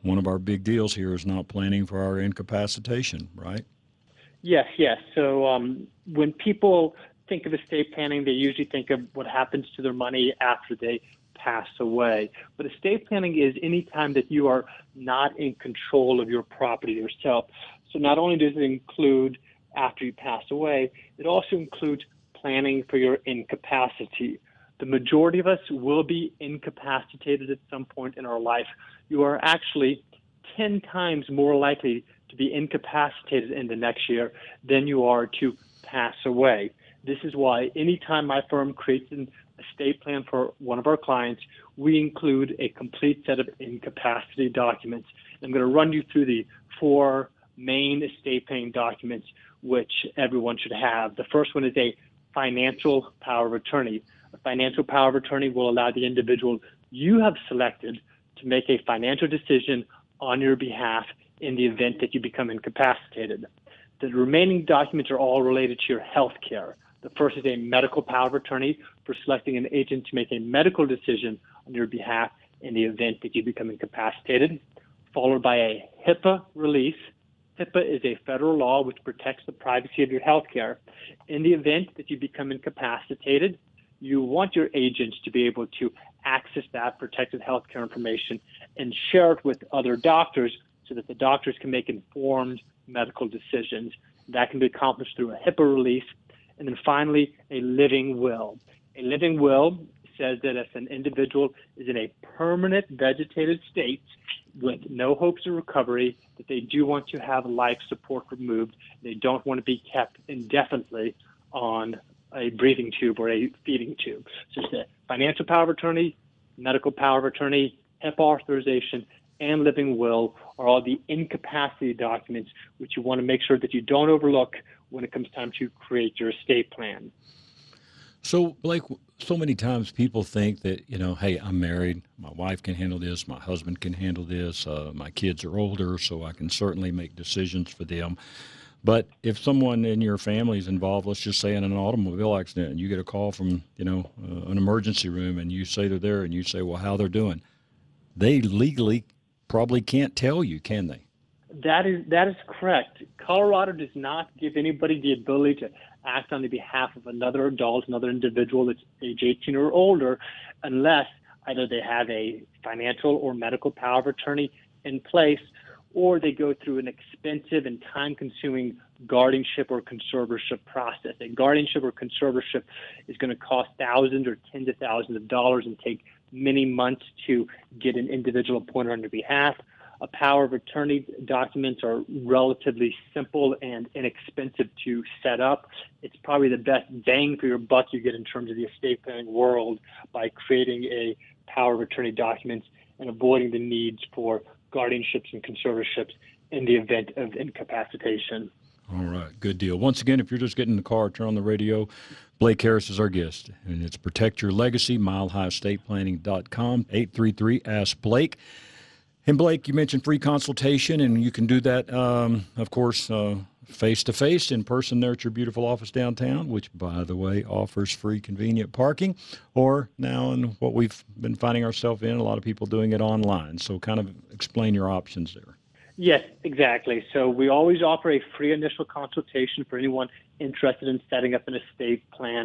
one of our big deals here is not planning for our incapacitation, right? Yes. So when people think of estate planning, they usually think of what happens to their money after they pass away. But estate planning is any time that you are not in control of your property yourself. So not only does it include after you pass away, it also includes planning for your incapacity. The majority of us will be incapacitated at some point in our life. You are actually 10 times more likely to be incapacitated in the next year than you are to pass away. This is why anytime my firm creates an estate plan for one of our clients, we include a complete set of incapacity documents. I'm going to run you through the 4 main estate planning documents which everyone should have. The first one is a financial power of attorney. A financial power of attorney will allow the individual you have selected to make a financial decision on your behalf in the event that you become incapacitated. The remaining documents are all related to your health care. The first is a medical power of attorney for selecting an agent to make a medical decision on your behalf in the event that you become incapacitated, followed by a HIPAA release. HIPAA is a federal law which protects the privacy of your health care. In the event that you become incapacitated, you want your agents to be able to access that protected health care information and share it with other doctors so that the doctors can make informed medical decisions. That can be accomplished through a HIPAA release. And then finally, a living will. A living will says that if an individual is in a permanent vegetative state with no hopes of recovery, that they do want to have life support removed. They don't want to be kept indefinitely on a breathing tube or a feeding tube. So it's a financial power of attorney, medical power of attorney, HIPAA authorization, and living will are all the incapacity documents which you want to make sure that you don't overlook when it comes time to create your estate plan. So, Blake, so many times people think that, hey, I'm married, my wife can handle this, my husband can handle this, my kids are older, so I can certainly make decisions for them. But if someone in your family is involved, let's just say in an automobile accident, and you get a call from, an emergency room, and you say they're there, and you say, well, how they're doing, they legally probably can't tell you, can they? That is correct. Colorado does not give anybody the ability to act on the behalf of another adult, another individual that's age 18 or older, unless either they have a financial or medical power of attorney in place, or they go through an expensive and time-consuming guardianship or conservatorship process. A guardianship or conservatorship is going to cost thousands or tens of thousands of dollars and take many months to get an individual appointed on your behalf. A power of attorney documents are relatively simple and inexpensive to set up. It's probably the best bang for your buck you get in terms of the estate planning world by creating a power of attorney documents and avoiding the needs for guardianships and conservatorships in the event of incapacitation. All right, good deal. Once again, if you're just getting in the car, turn on the radio. Blake Harris is our guest, and it's Protect Your Legacy, milehighstateplanning.com, 833-ASK-BLAKE. And Blake, you mentioned free consultation, and you can do that, of course, face-to-face in person there at your beautiful office downtown, which, by the way, offers free convenient parking, or now in what we've been finding ourselves in, a lot of people doing it online. So kind of explain your options there. Yes, exactly. So we always offer a free initial consultation for anyone interested in setting up an estate plan.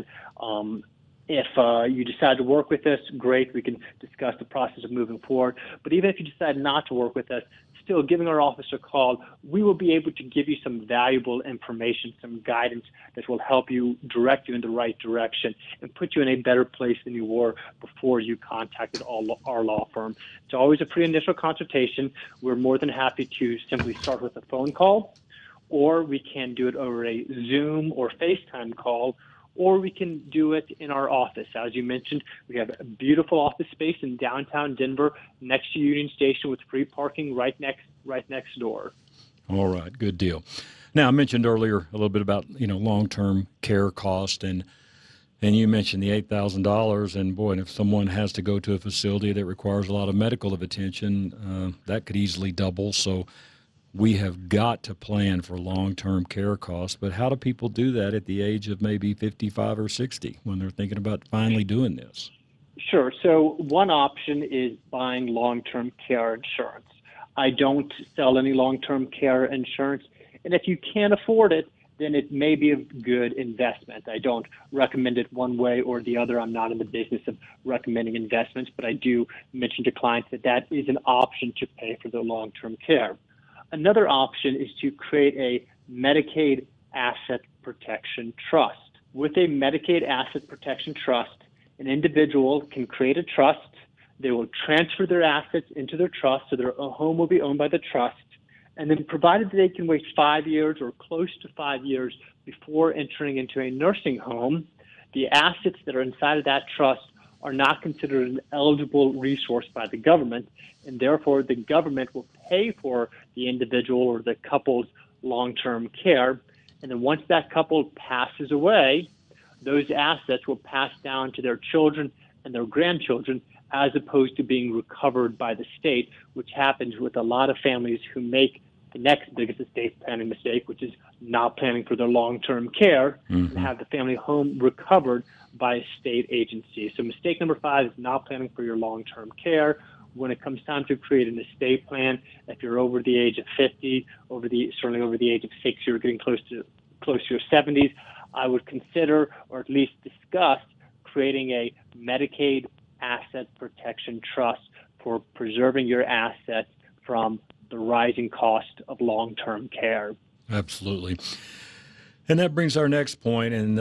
If you decide to work with us, great, we can discuss the process of moving forward. But even if you decide not to work with us, still giving our office a call, we will be able to give you some valuable information, some guidance that will help you direct you in the right direction and put you in a better place than you were before you contacted our law firm. It's always a free initial consultation. We're more than happy to simply start with a phone call, or we can do it over a Zoom or FaceTime call, or we can do it in our office. As you mentioned, we have a beautiful office space in downtown Denver next to Union Station with free parking right next door. All right, good deal. Now, I mentioned earlier a little bit about, long-term care cost, and you mentioned the $8,000, and boy, and if someone has to go to a facility that requires a lot of medical attention, that could easily double. So we have got to plan for long-term care costs, but how do people do that at the age of maybe 55 or 60 when they're thinking about finally doing this? Sure. So one option is buying long-term care insurance. I don't sell any long-term care insurance. And if you can't afford it, then it may be a good investment. I don't recommend it one way or the other. I'm not in the business of recommending investments, but I do mention to clients that that is an option to pay for their long-term care. Another option is to create a Medicaid asset protection trust. With a Medicaid asset protection trust, an individual can create a trust. They will transfer their assets into their trust, so their home will be owned by the trust. And then provided that they can wait 5 years or close to 5 years before entering into a nursing home, the assets that are inside of that trust are not considered an eligible resource by the government, and therefore the government will pay for the individual or the couple's long-term care. And then once that couple passes away, those assets will pass down to their children and their grandchildren, as opposed to being recovered by the state, which happens with a lot of families who make the next biggest estate planning mistake, which is not planning for their long-term care and have the family home recovered by a state agency. So mistake number 5 is not planning for your long-term care. When it comes time to create an estate plan, if you're over the age of 50, certainly over the age of 60, you're getting close to your 70s, I would consider or at least discuss creating a Medicaid asset protection trust for preserving your assets from the rising cost of long-term care. Absolutely. And that brings our next point, and,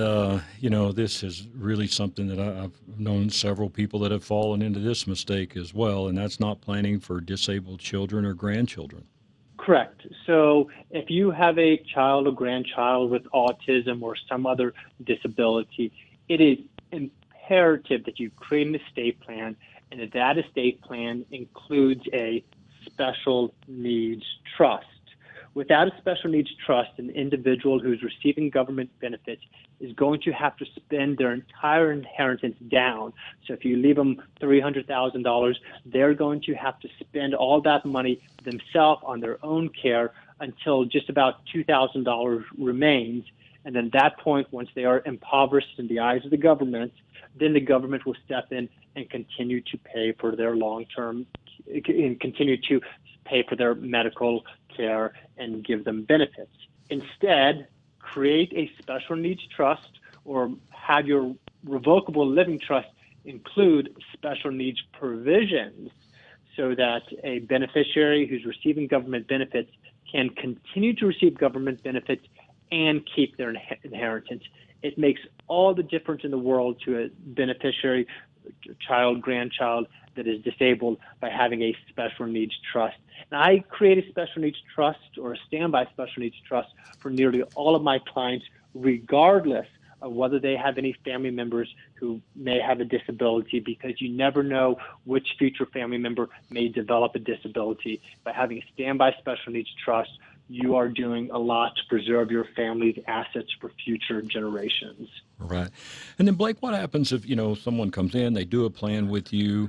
this is really something that I've known several people that have fallen into this mistake as well, and that's not planning for disabled children or grandchildren. Correct. So if you have a child or grandchild with autism or some other disability, it is imperative that you create an estate plan, and that estate plan includes a special needs trust. Without a special needs trust, an individual who's receiving government benefits is going to have to spend their entire inheritance down. So if you leave them $300,000, they're going to have to spend all that money themselves on their own care until just about $2,000 remains. And then at that point, once they are impoverished in the eyes of the government, then the government will step in and continue to pay for their long-term, and continue to pay for their medical care and give them benefits. Instead, create a special needs trust or have your revocable living trust include special needs provisions so that a beneficiary who's receiving government benefits can continue to receive government benefits and keep their inheritance. It makes all the difference in the world to a beneficiary, child, grandchild that is disabled by having a special needs trust. And I create a special needs trust or a standby special needs trust for nearly all of my clients, regardless of whether they have any family members who may have a disability, because you never know which future family member may develop a disability. By having a standby special needs trust, you are doing a lot to preserve your family's assets for future generations. Right. And then, Blake, what happens if, someone comes in, they do a plan with you,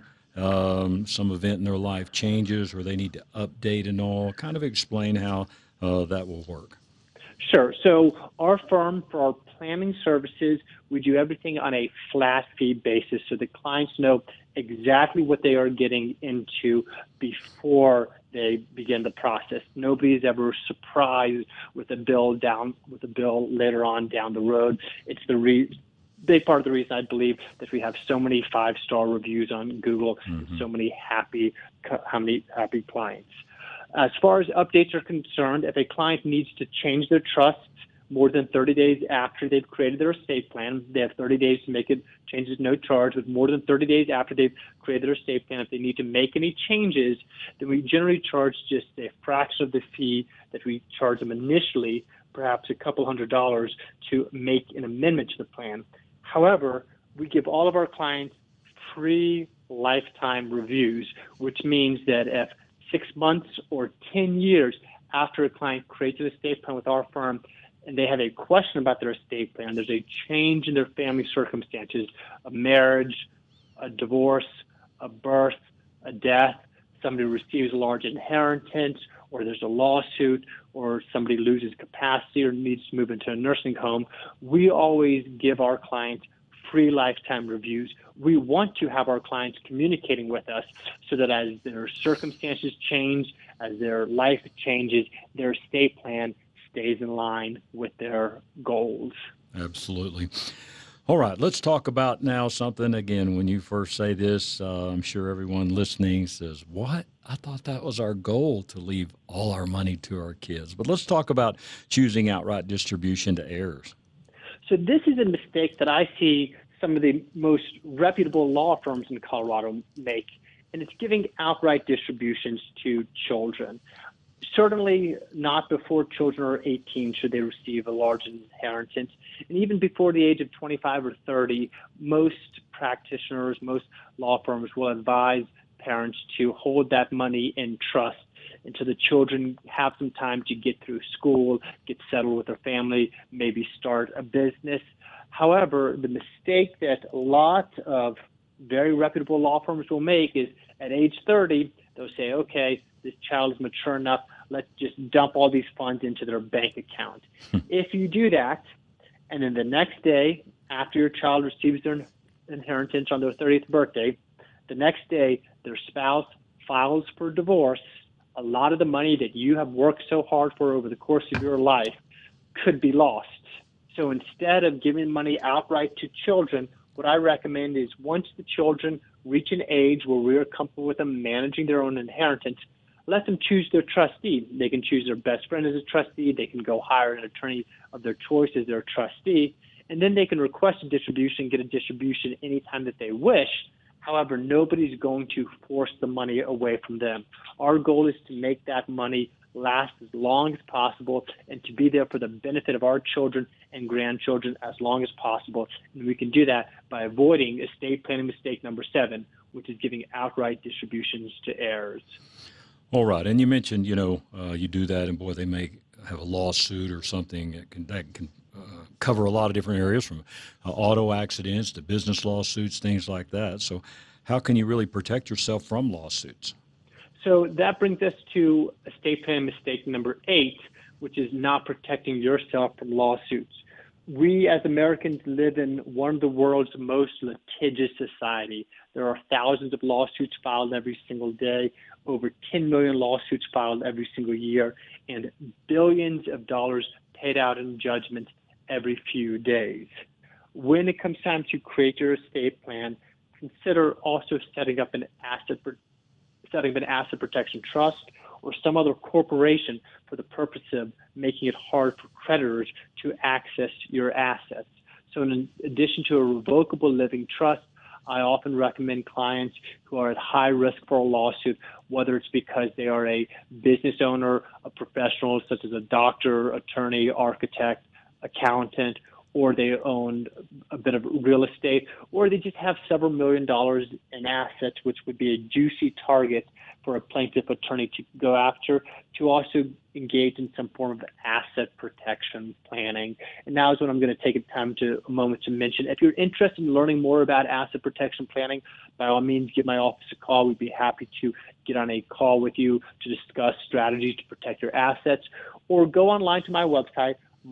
some event in their life changes or they need to update and all? Kind of explain how that will work. Sure. So our firm, for our planning services, we do everything on a flat fee basis so the clients know exactly what they are getting into before they begin the process. Nobody is ever surprised with a bill later on down the road. It's the big part of the reason I believe that we have so many 5-star reviews on Google and so many happy clients. As far as updates are concerned, if a client needs to change their trust more than 30 days after they've created their estate plan, they have 30 days to make it changes, no charge. But more than 30 days after they've created their estate plan, if they need to make any changes, then we generally charge just a fraction of the fee that we charge them initially, perhaps a couple $100, to make an amendment to the plan. However, we give all of our clients free lifetime reviews, which means that if 6 months or 10 years after a client creates an estate plan with our firm and they have a question about their estate plan, there's a change in their family circumstances, a marriage, a divorce, a birth, a death, somebody receives a large inheritance, or there's a lawsuit, or somebody loses capacity or needs to move into a nursing home, we always give our clients free lifetime reviews. We want to have our clients communicating with us so that as their circumstances change, as their life changes, their estate plan stays in line with their goals. Absolutely. All right, let's talk about now something, again, when you first say this, I'm sure everyone listening says, what? I thought that was our goal, to leave all our money to our kids. But let's talk about choosing outright distribution to heirs. So this is a mistake that I see some of the most reputable law firms in Colorado make, and it's giving outright distributions to children. Certainly not before children are 18 should they receive a large inheritance. And even before the age of 25 or 30, most practitioners, most law firms will advise parents to hold that money in trust until the children have some time to get through school, get settled with their family, maybe start a business. However, the mistake that a lot of very reputable law firms will make is at age 30, they'll say, okay, this child is mature enough, let's just dump all these funds into their bank account. If you do that, and then the next day, after your child receives their inheritance on their 30th birthday, the next day their spouse files for divorce, a lot of the money that you have worked so hard for over the course of your life could be lost. So instead of giving money outright to children, what I recommend is once the children reach an age where we are comfortable with them managing their own inheritance, let them choose their trustee. They can choose their best friend as a trustee. They can go hire an attorney of their choice as their trustee. And then they can request a distribution, get a distribution anytime that they wish. However, nobody's going to force the money away from them. Our goal is to make that money last as long as possible and to be there for the benefit of our children and grandchildren as long as possible. And we can do that by avoiding estate planning mistake number 7, which is giving outright distributions to heirs. All right, and you mentioned, you do that, and boy, they may have a lawsuit or something that can cover a lot of different areas, from auto accidents to business lawsuits, things like that. So how can you really protect yourself from lawsuits? So that brings us to estate planning mistake number 8, which is not protecting yourself from lawsuits. We as Americans live in one of the world's most litigious society. There are thousands of lawsuits filed every single day, over 10 million lawsuits filed every single year, and billions of dollars paid out in judgments every few days. When it comes time to create your estate plan, consider also setting up an asset protection trust or some other corporation for the purpose of making it hard for creditors to access your assets. So in addition to a revocable living trust, I often recommend clients who are at high risk for a lawsuit, whether it's because they are a business owner, a professional such as a doctor, attorney, architect, accountant, or they own a bit of real estate, or they just have several $1 million in assets, which would be a juicy target for a plaintiff attorney to go after, to also engage in some form of asset protection planning. And now is when I'm going to take a moment to mention, if you're interested in learning more about asset protection planning, by all means, give my office a call. We'd be happy to get on a call with you to discuss strategies to protect your assets, or go online to my website,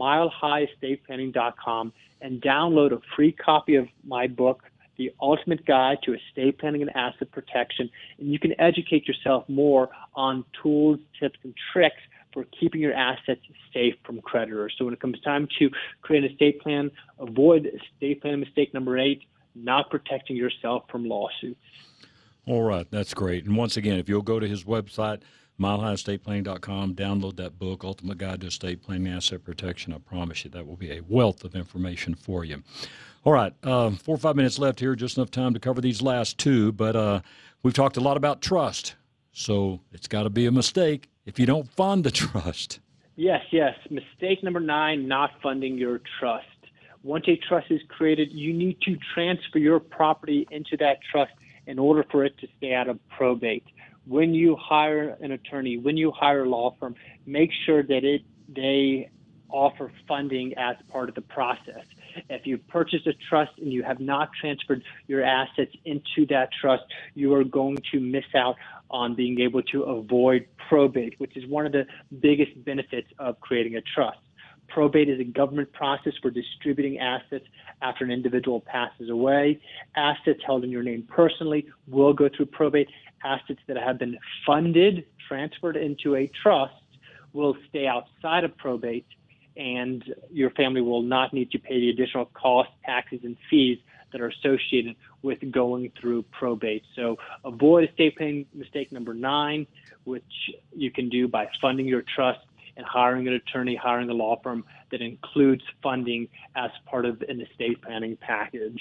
milehighEstatePlanning.com, and download a free copy of my book, The Ultimate Guide to Estate Planning and Asset Protection, and you can educate yourself more on tools, tips, and tricks for keeping your assets safe from creditors. So when it comes time to create an estate plan, avoid estate planning mistake number 8, not protecting yourself from lawsuits. All right, that's great. And once again, if you'll go to his website, milehighEstatePlanning.com, download that book, Ultimate Guide to Estate Planning and Asset Protection. I promise you that will be a wealth of information for you. All right, 4 or 5 minutes left here, just enough time to cover these last 2, but we've talked a lot about trust, so it's got to be a mistake if you don't fund the trust. Yes. Mistake number 9, not funding your trust. Once a trust is created, you need to transfer your property into that trust in order for it to stay out of probate. When you hire an attorney, when you hire a law firm, make sure that they offer funding as part of the process. If you purchase a trust and you have not transferred your assets into that trust, you are going to miss out on being able to avoid probate, which is one of the biggest benefits of creating a trust. Probate is a government process for distributing assets after an individual passes away. Assets held in your name personally will go through probate. Assets that have been funded, transferred into a trust, will stay outside of probate, and your family will not need to pay the additional costs, taxes, and fees that are associated with going through probate. So avoid estate planning mistake number 9, which you can do by funding your trust and hiring an attorney, hiring a law firm that includes funding as part of an estate planning package.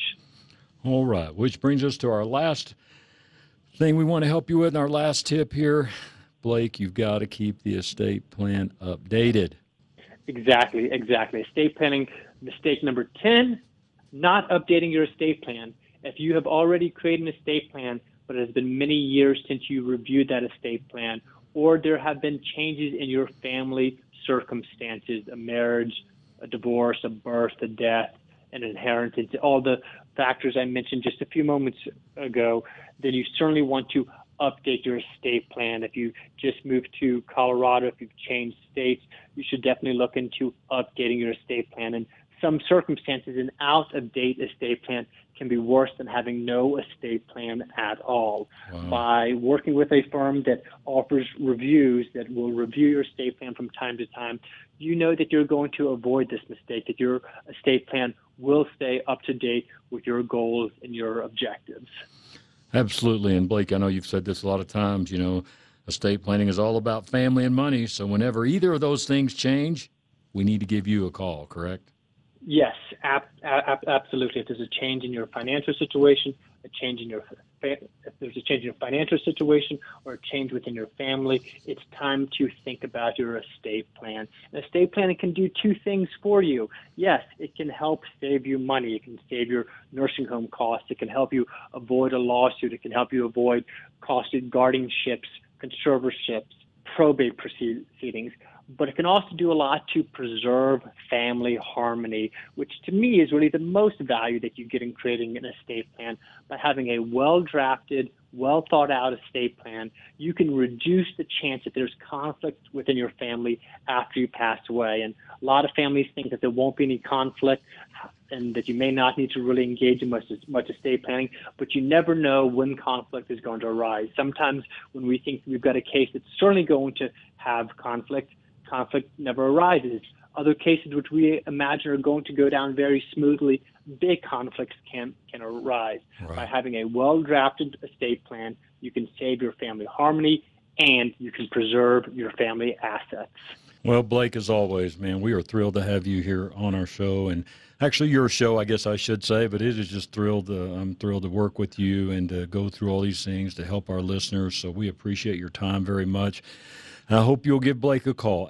All right, which brings us to our last thing we want to help you with, and our last tip here. Blake, you've got to keep the estate plan updated. Exactly. Estate planning mistake number 10, not updating your estate plan. If you have already created an estate plan, but it has been many years since you reviewed that estate plan, or there have been changes in your family circumstances, a marriage, a divorce, a birth, a death, an inheritance, all the factors I mentioned just a few moments ago, then you certainly want to update your estate plan. If you just moved to Colorado, if you've changed states, you should definitely look into updating your estate plan. In some circumstances, an out-of-date estate plan can be worse than having no estate plan at all. Wow. By working with a firm that offers reviews, that will review your estate plan from time to time, you know that you're going to avoid this mistake, that your estate plan will stay up to date with your goals and your objectives. Absolutely. And Blake, I know you've said this a lot of times, estate planning is all about family and money. So whenever either of those things change, we need to give you a call, correct? Yes, absolutely. If there's a change in your financial situation, if there's a change in your financial situation or a change within your family, it's time to think about your estate plan. An estate planning can do 2 things for you. Yes, it can help save you money. It can save your nursing home costs. It can help you avoid a lawsuit. It can help you avoid costly guardianships, conservatorships, probate proceedings. But it can also do a lot to preserve family harmony, which to me is really the most value that you get in creating an estate plan. By having a well-drafted, well-thought-out estate plan, you can reduce the chance that there's conflict within your family after you pass away. And a lot of families think that there won't be any conflict and that you may not need to really engage in much estate planning, but you never know when conflict is going to arise. Sometimes when we think we've got a case that's certainly going to have conflict never arises. Other cases which we imagine are going to go down very smoothly, big conflicts can arise. Right. By having a well-drafted estate plan, you can save your family harmony and you can preserve your family assets. Well, Blake, as always, man, we are thrilled to have you here on our show, and actually your show, I guess I should say, but it is just I'm thrilled to work with you and to go through all these things to help our listeners, so we appreciate your time very much. And I hope you'll give Blake a call,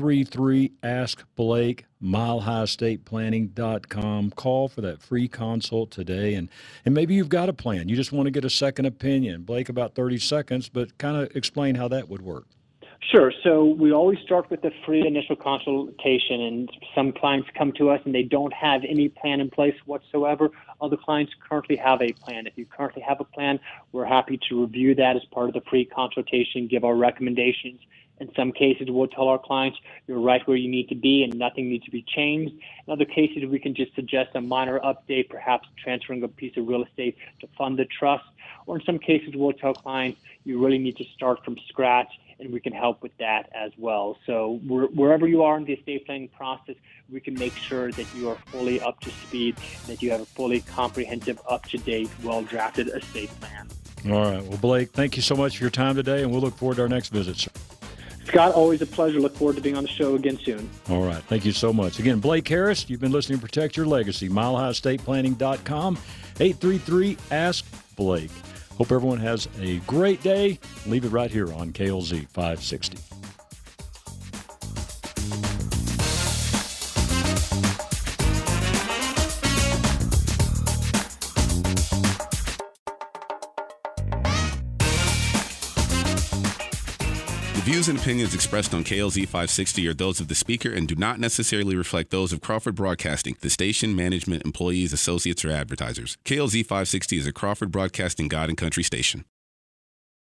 833-ASK-BLAKE, milehighstateplanning.com. Call for that free consult today, and maybe you've got a plan. You just want to get a second opinion. Blake, about 30 seconds, but kind of explain how that would work. Sure. So we always start with a free initial consultation, and some clients come to us and they don't have any plan in place whatsoever. Other clients currently have a plan. If you currently have a plan, we're happy to review that as part of the free consultation, give our recommendations. In some cases, we'll tell our clients, you're right where you need to be and nothing needs to be changed. In other cases, we can just suggest a minor update, perhaps transferring a piece of real estate to fund the trust. Or in some cases, we'll tell clients, you really need to start from scratch, and we can help with that as well. So wherever you are in the estate planning process, we can make sure that you are fully up to speed, that you have a fully comprehensive, up-to-date, well-drafted estate plan. All right. Well, Blake, thank you so much for your time today, and we'll look forward to our next visit, sir. Scott, always a pleasure. Look forward to being on the show again soon. All right. Thank you so much. Again, Blake Harris, you've been listening to Protect Your Legacy, milehighstateplanning.com, 833-ASK-BLAKE. Hope everyone has a great day. Leave it right here on KLZ 560. The views and opinions expressed on KLZ 560 are those of the speaker and do not necessarily reflect those of Crawford Broadcasting, the station, management, employees, associates, or advertisers. KLZ 560 is a Crawford Broadcasting God and Country station.